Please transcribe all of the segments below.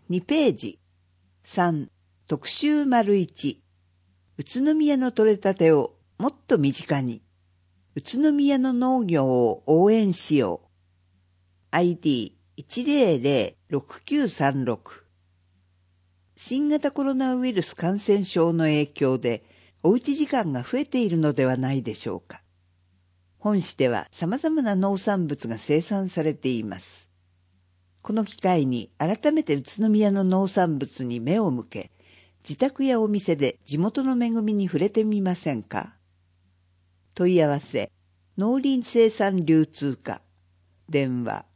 2ページ。3、特集 ①。宇都宮の取れたてをもっと身近に。宇都宮の農業を応援しよう。ID1006936。新型コロナウイルス感染症の影響でおうち時間が増えているのではないでしょうか。本市では様々な農産物が生産されています。この機会に改めて宇都宮の農産物に目を向け、自宅やお店で地元の恵みに触れてみませんか。問い合わせ、農林生産流通課、電話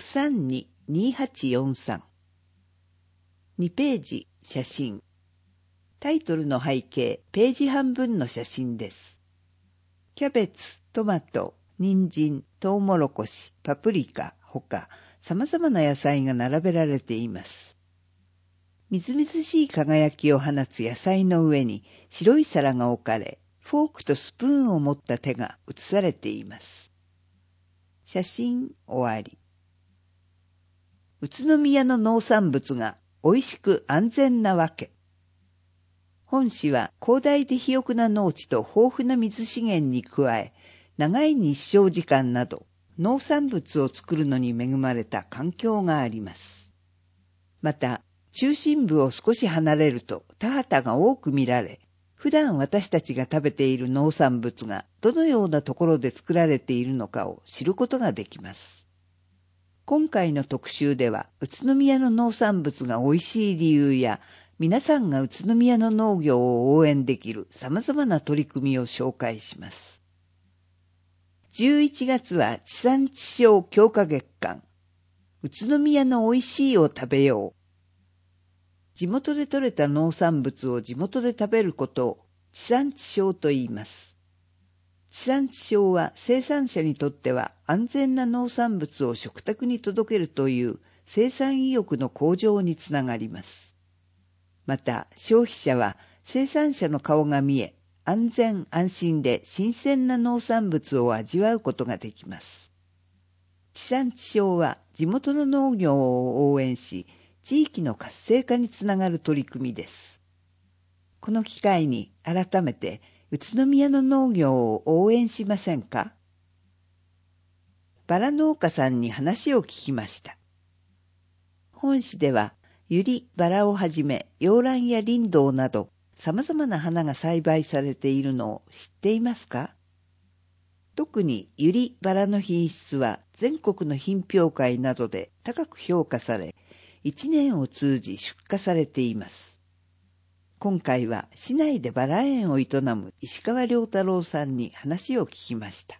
632-2843。2ページ、写真。タイトルの背景、ページ半分の写真です。キャベツ、トマト、人参、トウモロコシ、パプリカ、ほか、様々な野菜が並べられています。みずみずしい輝きを放つ野菜の上に白い皿が置かれ、フォークとスプーンを持った手が写されています。写真終わり。宇都宮の農産物が美味しく安全なわけ。本市は広大で肥沃な農地と豊富な水資源に加え、長い日照時間など農産物を作るのに恵まれた環境があります。また、中心部を少し離れると田畑が多く見られ、普段私たちが食べている農産物がどのようなところで作られているのかを知ることができます。今回の特集では、宇都宮の農産物が美味しい理由や、皆さんが宇都宮の農業を応援できる様々な取り組みを紹介します。11月は地産地消強化月間。宇都宮の美味しいを食べよう。地元で採れた農産物を地元で食べることを地産地消と言います。地産地消は生産者にとっては安全な農産物を食卓に届けるという生産意欲の向上につながります。また消費者は生産者の顔が見え、安全安心で新鮮な農産物を味わうことができます。地産地消は地元の農業を応援し、地域の活性化につながる取り組みです。この機会に改めて宇都宮の農業を応援しませんか。バラ農家さんに話を聞きました。本市ではユリ、バラをはじめ洋蘭やリンドウなど様々な花が栽培されているのを知っていますか。特にユリ、バラの品質は全国の品評会などで高く評価され、1年を通じ出荷されています。今回は市内でバラ園を営む石川良太郎さんに話を聞きました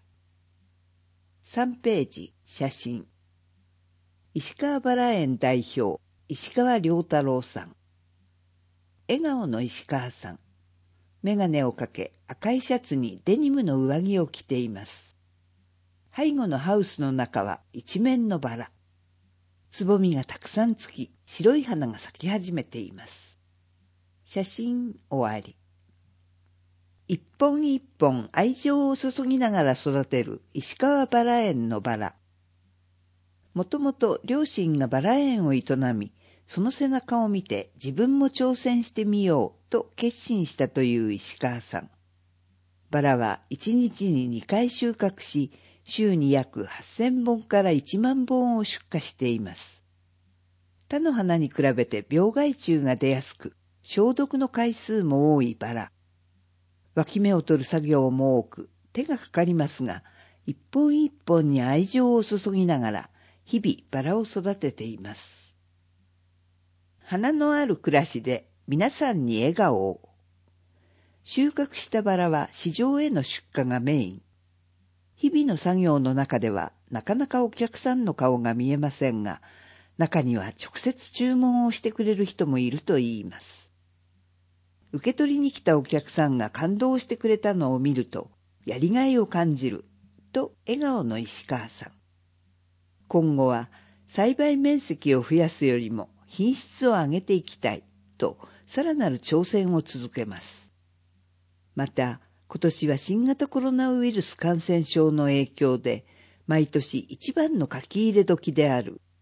。3ページ、写真。石川バラ園代表、石川良太郎さん。笑顔の石川さん。メガネをかけ、赤いシャツにデニムの上着を着ています。背後のハウスの中は一面のバラ。つぼみがたくさんつき、白い花が咲き始めています。写真終わり。一本一本愛情を注ぎながら育てる石川バラ園のバラ。もともと両親がバラ園を営み、その背中を見て自分も挑戦してみようと決心したという石川さん。バラは1日に2回収穫し、週に約8000本から1万本を出荷しています。他の花に比べて病害虫が出やすく、消毒の回数も多いバラ。脇芽を取る作業も多く、手がかかりますが、一本一本に愛情を注ぎながら、日々バラを育てています。花のある暮らしで皆さんに笑顔を。収穫したバラは市場への出荷がメイン。日々の作業の中ではなかなかお客さんの顔が見えませんが、中には直接注文をしてくれる人もいると言います。受け取りに来たお客さんが感動してくれたのを見ると、やりがいを感じる、と笑顔の石川さん。今後は栽培面積を増やすよりも品質を上げていきたい、とさらなる挑戦を続けます。また、今年は新型コロナウイルス感染症の影響で、毎年一番の書き入れ時である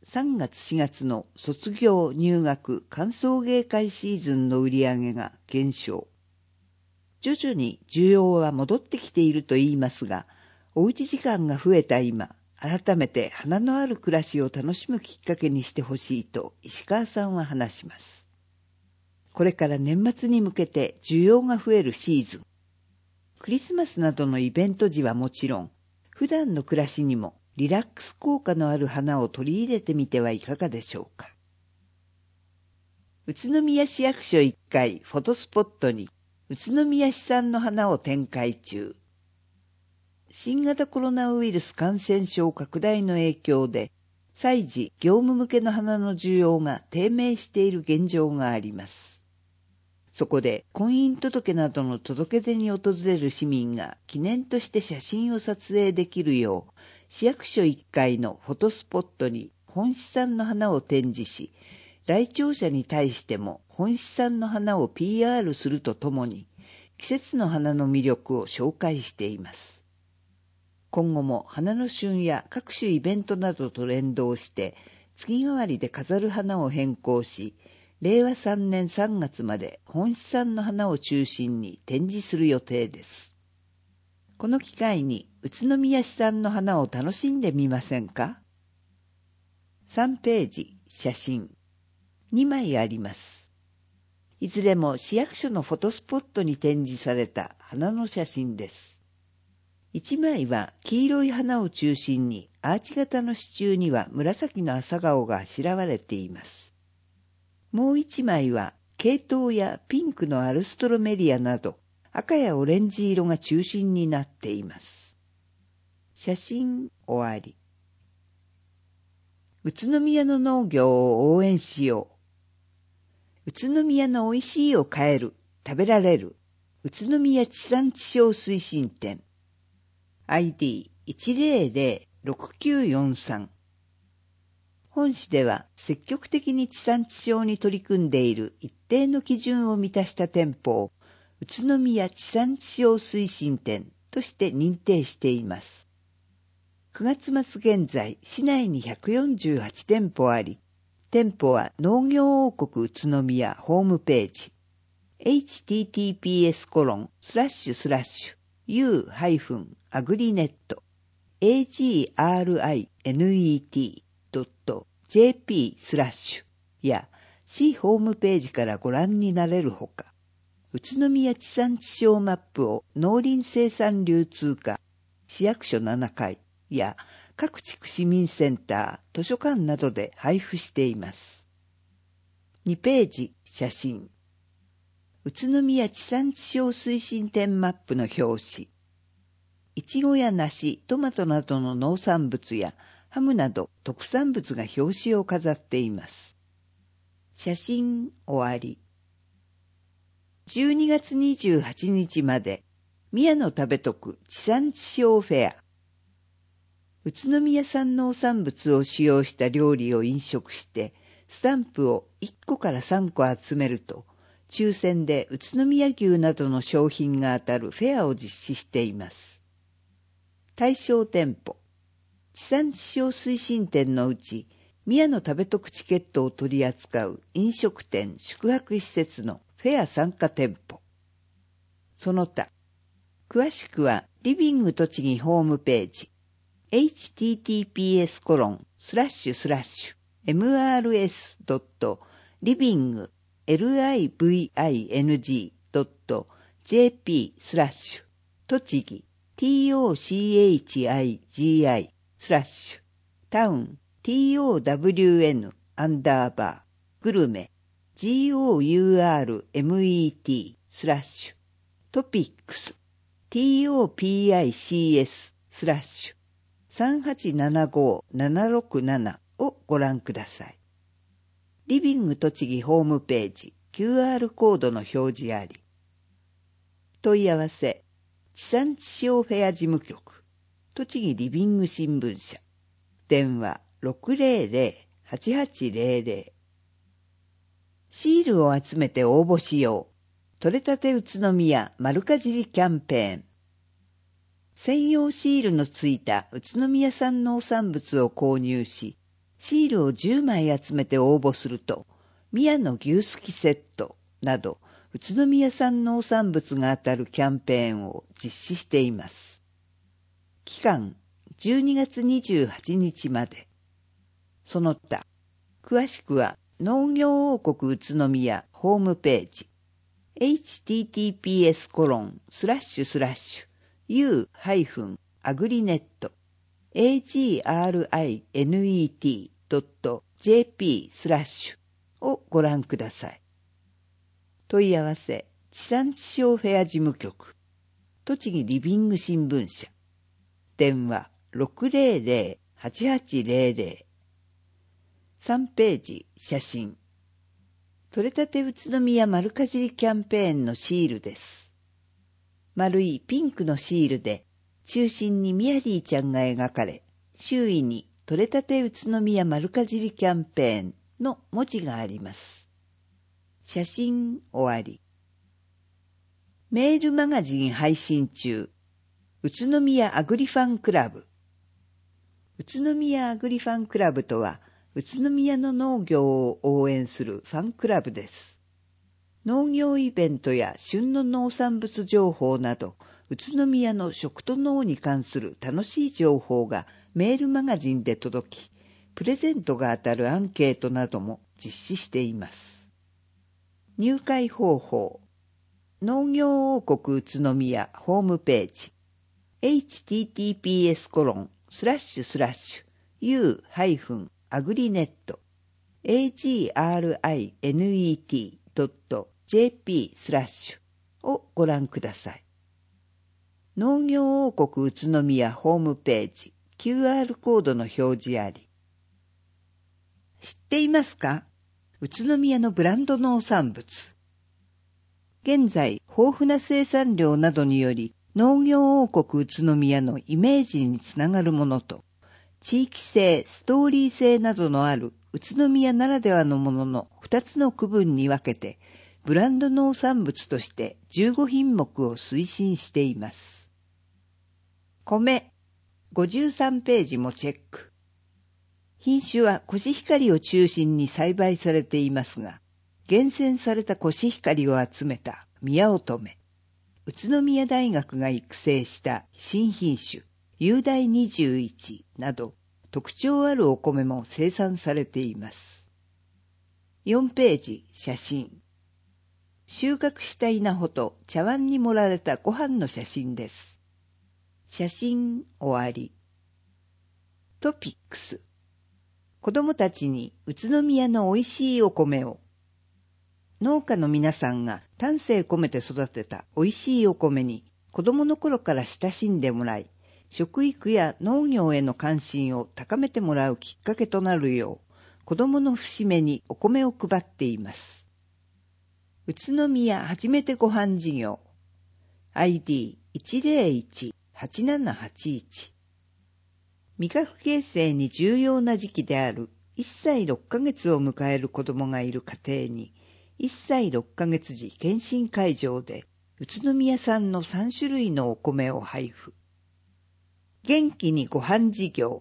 3月4月の卒業入学歓送迎会シーズンの売り上げが減少。徐々に需要は戻ってきていると言いますが、おうち時間が増えた今、改めて花のある暮らしを楽しむきっかけにしてほしいと石川さんは話します。これから年末に向けて需要が増えるシーズン。クリスマスなどのイベント時はもちろん、普段の暮らしにもリラックス効果のある花を取り入れてみてはいかがでしょうか。宇都宮市役所1階フォトスポットに宇都宮市産の花を展開中。新型コロナウイルス感染症拡大の影響で、祭事業務向けの花の需要が低迷している現状があります。そこで婚姻届などの届け出に訪れる市民が記念として写真を撮影できるよう、市役所1階のフォトスポットに本市産の花を展示し、来庁者に対しても本市産の花を PR するとともに、季節の花の魅力を紹介しています。今後も花の旬や各種イベントなどと連動して、月替わりで飾る花を変更し、令和3年3月まで本市産の花を中心に展示する予定です。この機会に宇都宮市産の花を楽しんでみませんか？ 3 ページ、写真。2枚あります。いずれも市役所のフォトスポットに展示された花の写真です。1枚は黄色い花を中心にアーチ型の支柱には紫の朝顔があしらわれています。もう1枚はケイトウやピンクのアルストロメリアなど赤やオレンジ色が中心になっています。写真終わり。宇都宮の農業を応援しよう。宇都宮の美味しいを買える、食べられる、宇都宮地産地消推進展。ID1006943。本市では積極的に地産地消に取り組んでいる一定の基準を満たした店舗を宇都宮地産地消推進店として認定しています。9月末現在、市内に148店舗あり、店舗は農業王国宇都宮ホームページ https://u-agrinet.jp/ や市ホームページからご覧になれるほか、宇都宮地産地消マップを農林生産流通課、市役所7階や各地区市民センター、図書館などで配布しています。2ページ、写真。宇都宮地産地消推進店マップの表紙。いちごや梨、トマトなどの農産物やハムなど特産物が表紙を飾っています。写真終わり。12月28日まで、宮野食べ得地産地消フェア。宇都宮産農産物を使用した料理を飲食して、スタンプを1個から3個集めると、抽選で宇都宮牛などの商品が当たるフェアを実施しています。対象店舗。地産地消推進店のうち、宮野食べ得チケットを取り扱う飲食店、宿泊施設のフェア参加店舗。その他、詳しくはリビング栃木ホームページ、https://mrs.living.jp/ 栃木 tochigi/ タウン town_ グルメ gourmet/ トピックス topics/ 3875-767をご覧ください。リビング栃木ホームページ QR コードの表示あり。問い合わせ、地産地消フェア事務局、栃木リビング新聞社、電話 600-8800。シールを集めて応募しよう。取れたて宇都宮丸かじりキャンペーン。専用シールのついた宇都宮産農産物を購入し、 シールを10枚集めて応募すると、宮の牛すきセットなど、宇都宮産農産物が当たるキャンペーンを実施しています。期間、12月28日まで。その他、詳しくは農業王国宇都宮ホームページ、https://u-agrinet.jp/ をご覧ください。問い合わせ、地産地消フェア事務局、栃木リビング新聞社、電話 600-8800、3ページ、写真。取れたて宇都宮丸かじりキャンペーンのシールです。丸いピンクのシールで、中心にミヤリーちゃんが描かれ、周囲に取れたて宇都宮丸かじりキャンペーンの文字があります。写真終わり。メールマガジン配信中。宇都宮アグリファンクラブ。宇都宮アグリファンクラブとは、宇都宮の農業を応援するファンクラブです。農業イベントや旬の農産物情報など、宇都宮の食と農に関する楽しい情報がメールマガジンで届き、プレゼントが当たるアンケートなども実施しています。入会方法。農業王国宇都宮ホームページ。https://u-agrinet.jp/ をご覧ください。農業王国宇都宮ホームページ QR コードの表示あり。知っていますか？宇都宮のブランド農産物。現在、豊富な生産量などにより、農業王国宇都宮のイメージにつながるものと、地域性、ストーリー性などのある宇都宮ならではのものの2つの区分に分けて、ブランド農産物として15品目を推進しています。米、53ページもチェック。品種はコシヒカリを中心に栽培されていますが、厳選されたコシヒカリを集めた宮乙女、宇都宮大学が育成した新品種、雄大21など特徴あるお米も生産されています。4ページ、写真。収穫した稲穂と茶碗に盛られたご飯の写真です。写真終わり。トピックス。子供たちに宇都宮の美味しいお米を。農家の皆さんが丹精込めて育てた美味しいお米に子供の頃から親しんでもらい、食育や農業への関心を高めてもらうきっかけとなるよう、子供の節目にお米を配っています。宇都宮はじめてご飯事業 ID101-8781 味覚形成に重要な時期である1歳6ヶ月を迎える子供がいる家庭に1歳6ヶ月時検診会場で宇都宮産の3種類のお米を配布。元気にご飯事業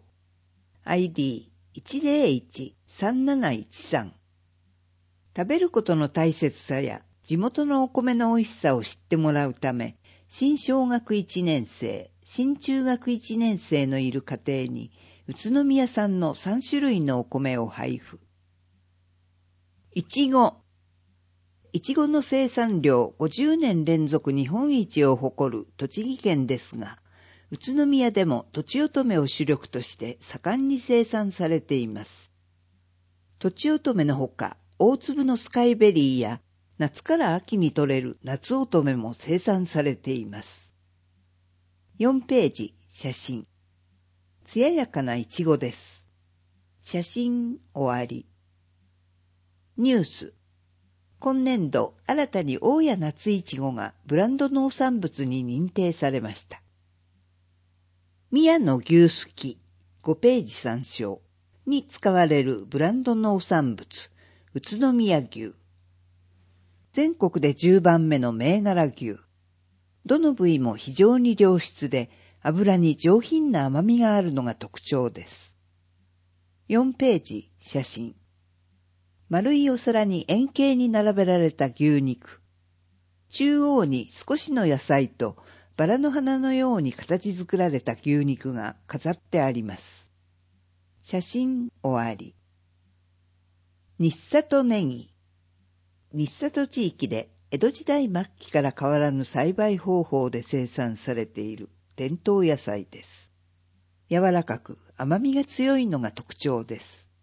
ID101-3713 食べることの大切さや地元のお米の美味しさを知ってもらうため、新小学1年生、新中学1年生のいる家庭に宇都宮産の3種類のお米を配布。いちご。いちごの生産量50年連続日本一を誇る栃木県ですが、宇都宮でもとちおとめを主力として盛んに生産されています。とちおとめのほか、大粒のスカイベリーや夏から秋に採れる夏おとめも生産されています。4ページ、写真。艶やかないちごです。写真終わり。ニュース。今年度、新たに大谷夏いちごがブランド農産物に認定されました。宮の牛すき、5ページ参照に使われるブランド農産物、宇都宮牛。全国で10番目の銘柄牛。どの部位も非常に良質で、脂に上品な甘みがあるのが特徴です。 4ページ、写真。丸いお皿に円形に並べられた牛肉。中央に少しの野菜とバラの花のように形作られた牛肉が飾ってあります。写真終わり。日里ネギ。日里地域で江戸時代末期から変わらぬ栽培方法で生産されている伝統野菜です。柔らかく甘みが強いのが特徴です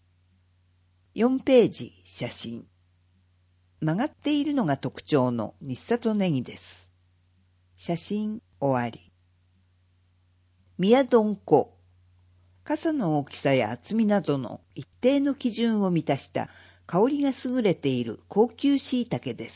。4ページ、写真。曲がっているのが特徴の日里ネギです。写真終わり。宮丼粉。傘の大きさや厚みなどの一定の基準を満たした香りが優れている高級椎茸です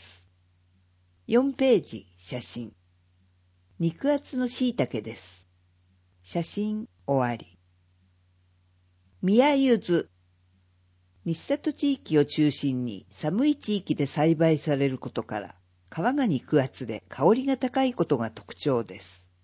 。4ページ、写真。肉厚の椎茸です。写真終わり。宮柚子。日里地域を中心に寒い地域で栽培されることから、皮が肉厚で香りが高いことが特徴です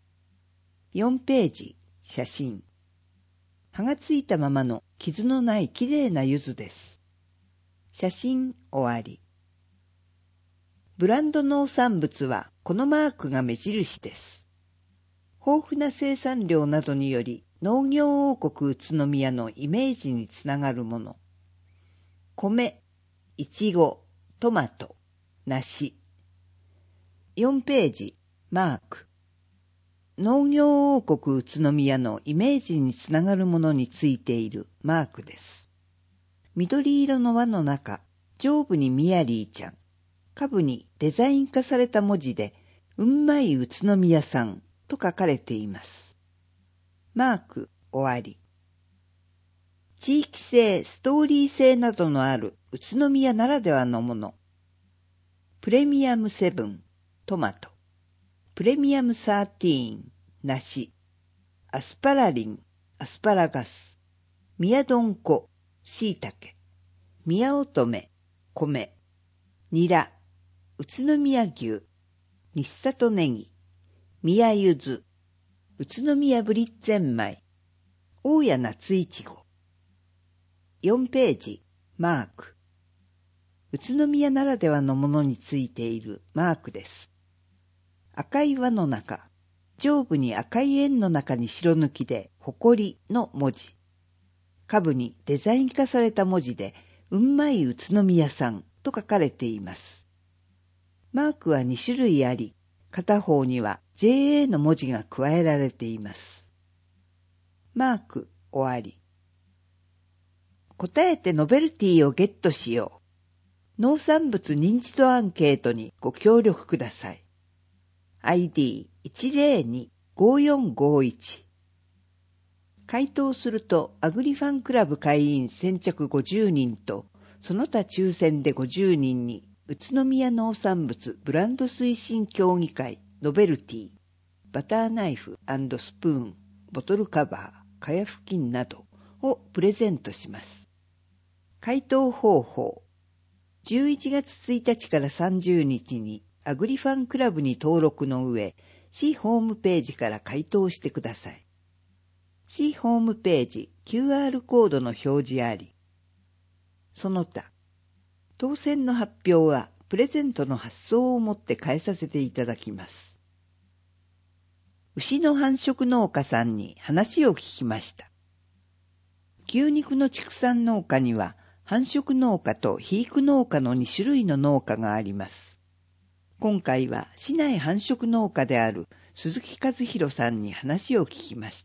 。4ページ、写真。葉がついたままの傷のないきれいな柚子です。写真終わり。ブランド農産物はこのマークが目印です。豊富な生産量などにより農業王国宇都宮のイメージにつながるもの。米、いちご、トマト、梨。4ページ、マーク。農業王国宇都宮のイメージにつながるものについているマークです。緑色の輪の中、上部にミヤリーちゃん、下部にデザイン化された文字で、うんまい宇都宮さんと書かれています。マーク終わり。地域性、ストーリー性などのある宇都宮ならではのもの。プレミアム7、トマト。プレミアム13、梨。アスパラリン、アスパラガス。宮丼粉、椎茸。宮乙女、米。ニラ、宇都宮牛。日里ネギ。宮柚子。宇都宮ブリッツェン米。大谷夏いちご。4ページ、マーク。宇都宮ならではのものについているマークです。赤い輪の中、上部に赤い円の中に白抜きで、誇りの文字。下部にデザイン化された文字で、うんまい宇都宮さんと書かれています。マークは2種類あり、片方には JA の文字が加えられています。マーク終わり。答えてノベルティをゲットしよう。農産物認知度アンケートにご協力ください。ID1025451。回答するとアグリファンクラブ会員先着50人とその他抽選で50人に宇都宮農産物ブランド推進協議会ノベルティ、バターナイフ&スプーン、ボトルカバー、かやふきんなどをプレゼントします。回答方法。11月1日から30日にアグリファンクラブに登録の上、市ホームページから回答してください。市ホームページ QR コードの表示あり。その他、当選の発表はプレゼントの発送をもって返させていただきます。牛の繁殖農家さんに話を聞きました。牛肉の畜産農家には繁殖農家と肥育農家の2種類の農家があります。今回は市内繁殖農家である鈴木和弘さんに話を聞きました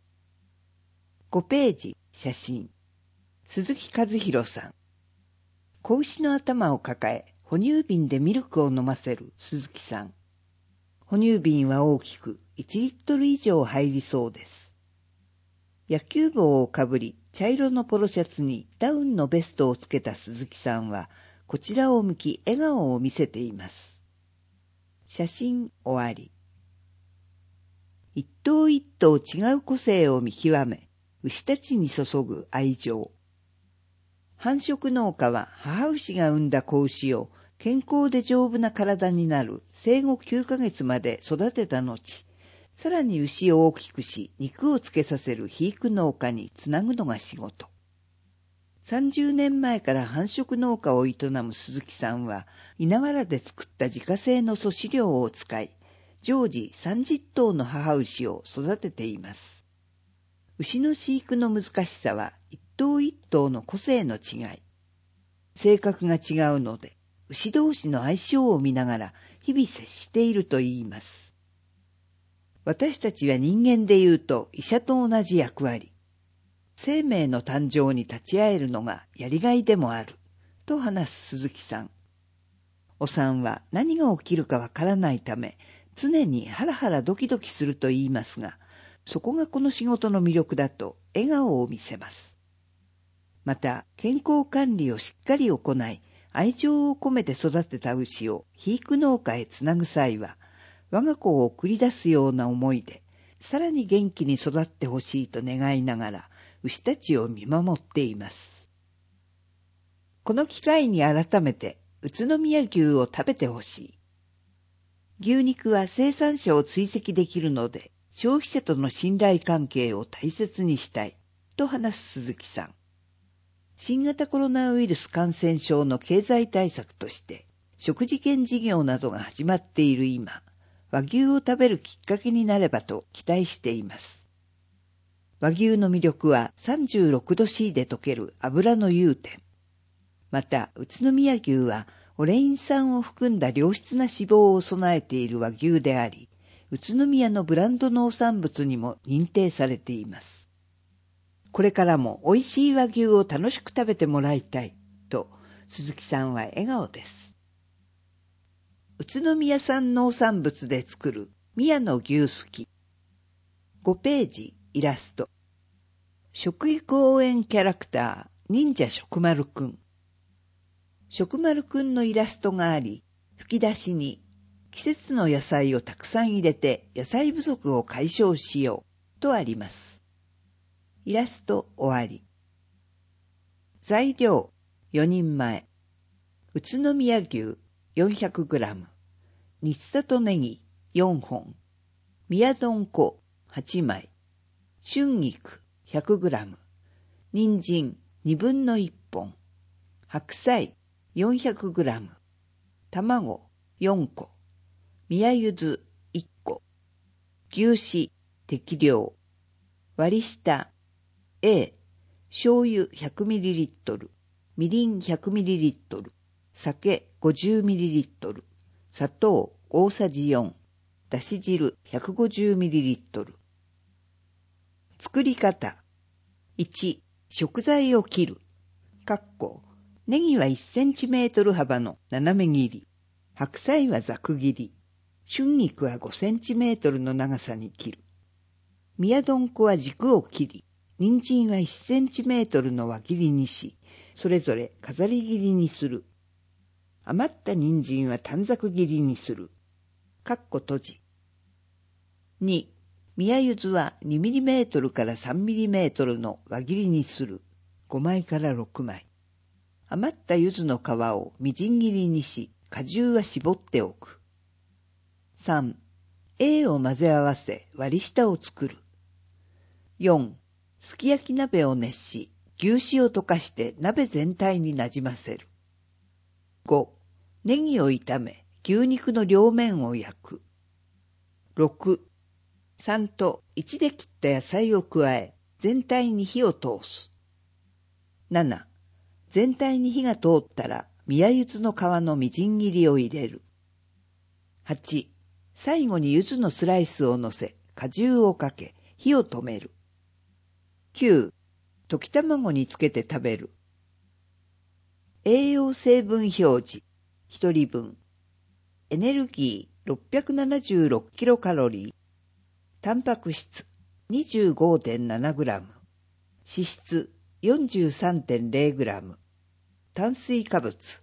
。5ページ、写真。鈴木和弘さん。子牛の頭を抱え、哺乳瓶でミルクを飲ませる鈴木さん。哺乳瓶は大きく1リットル以上入りそうです。野球帽をかぶり、茶色のポロシャツにダウンのベストをつけた鈴木さんは、こちらを向き笑顔を見せています。写真終わり。一頭一頭違う個性を見極め、牛たちに注ぐ愛情。繁殖農家は母牛が産んだ子牛を健康で丈夫な体になる生後9ヶ月まで育てた後、さらに牛を大きくし肉をつけさせる肥育農家につなぐのが仕事。 30年前から繁殖農家を営む鈴木さんは、稲わらで作った自家製の粗飼料を使い、常時30頭の母牛を育てています。牛の飼育の難しさは一頭一頭の個性の違い。性格が違うので、牛同士の相性を見ながら日々接していると言います。私たちは人間で言うと医者と同じ役割。生命の誕生に立ち会えるのがやりがいでもある、と話す鈴木さん。お産は何が起きるかわからないため、常にハラハラドキドキすると言いますが、そこがこの仕事の魅力だと笑顔を見せます。また、健康管理をしっかり行い、愛情を込めて育てた牛を肥育農家へつなぐ際は、我が子を送り出すような思いで、さらに元気に育ってほしいと願いながら、牛たちを見守っています。この機会に改めて、宇都宮牛を食べてほしい。牛肉は生産者を追跡できるので、消費者との信頼関係を大切にしたい、と話す鈴木さん。新型コロナウイルス感染症の経済対策として、食事券事業などが始まっている今、和牛を食べるきっかけになればと期待しています。和牛の魅力は36度 C で溶ける油の融点。また、宇都宮牛はオレイン酸を含んだ良質な脂肪を備えている和牛であり、宇都宮のブランド農産物にも認定されています。これからも美味しい和牛を楽しく食べてもらいたい、と鈴木さんは笑顔です。宇都宮産農産物で作る宮の牛すき。5ページイラスト。食育応援キャラクター、忍者食丸くん。食丸くんのイラストがあり、吹き出しに、季節の野菜をたくさん入れて野菜不足を解消しよう、とあります。イラスト終わり。材料、4人前。宇都宮牛 400g。日里ネギ4本。宮丼粉8枚。春菊 100g。人参2分の1本。白菜 400g。卵4個。宮柚子1個。牛脂適量。割り下 A。醤油 100ml。みりん 100ml。酒 50ml。砂糖大さじ4。だし汁 150ml。作り方。1、食材を切る。ネギは 1cm 幅の斜め切り。白菜はざく切り。春菊は 5cm の長さに切る。宮丼粉は軸を切り、人参は 1cm の輪切りにし、それぞれ飾り切りにする。余った人参は短冊切りにする。閉じ。2、宮柚子は 2mm から 3mm の輪切りにする。5枚から6枚。余った柚子の皮をみじん切りにし、果汁は絞っておく。3、A を混ぜ合わせ割り下を作る。4、すき焼き鍋を熱し、牛脂を溶かして鍋全体になじませる。5、ネギを炒め、牛肉の両面を焼く。6、3と1で切った野菜を加え、全体に火を通す。7、全体に火が通ったら、宮柚子の皮のみじん切りを入れる。8、最後に柚子のスライスを乗せ、果汁をかけ、火を止める。9、溶き卵につけて食べる。栄養成分表示、1人分。エネルギー 676kcal。タンパク質 25.7g。脂質 43.0g。炭水化物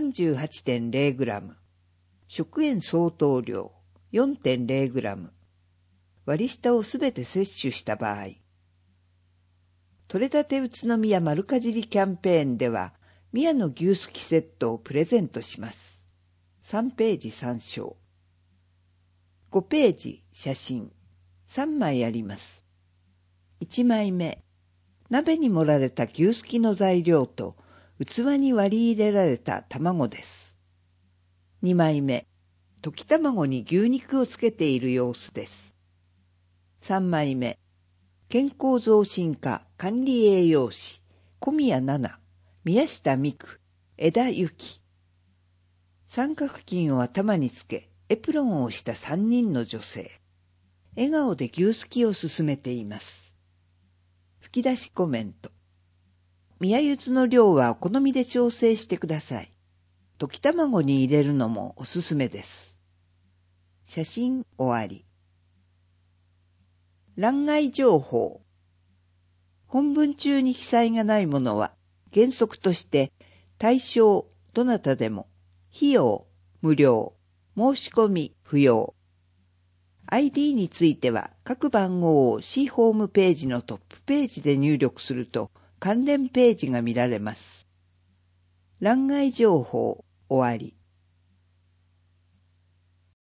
38.0g。食塩相当量 4.0g。割り下をすべて摂取した場合。取れたて宇都宮丸かじりキャンペーンでは、宮の牛すきセットをプレゼントします。3ページ参照。5ページ写真。3枚あります。1枚目。 鍋に盛られた牛すきの材料と器に割り入れられた卵です。2枚目、溶き卵に牛肉をつけている様子です。3枚目、健康増進課管理栄養士、小宮奈々、宮下美久、枝由紀。三角巾を頭につけ、エプロンをした3人の女性。笑顔で牛すきを進めています。吹き出しコメント。宮ゆずの量はお好みで調整してください。溶き卵に入れるのもおすすめです。写真終わり。欄外情報。本文中に記載がないものは原則として対象どなたでも費用無料申し込み不要。ID については各番号を C ホームページのトップページで入力すると関連ページが見られます。欄外情報終わり。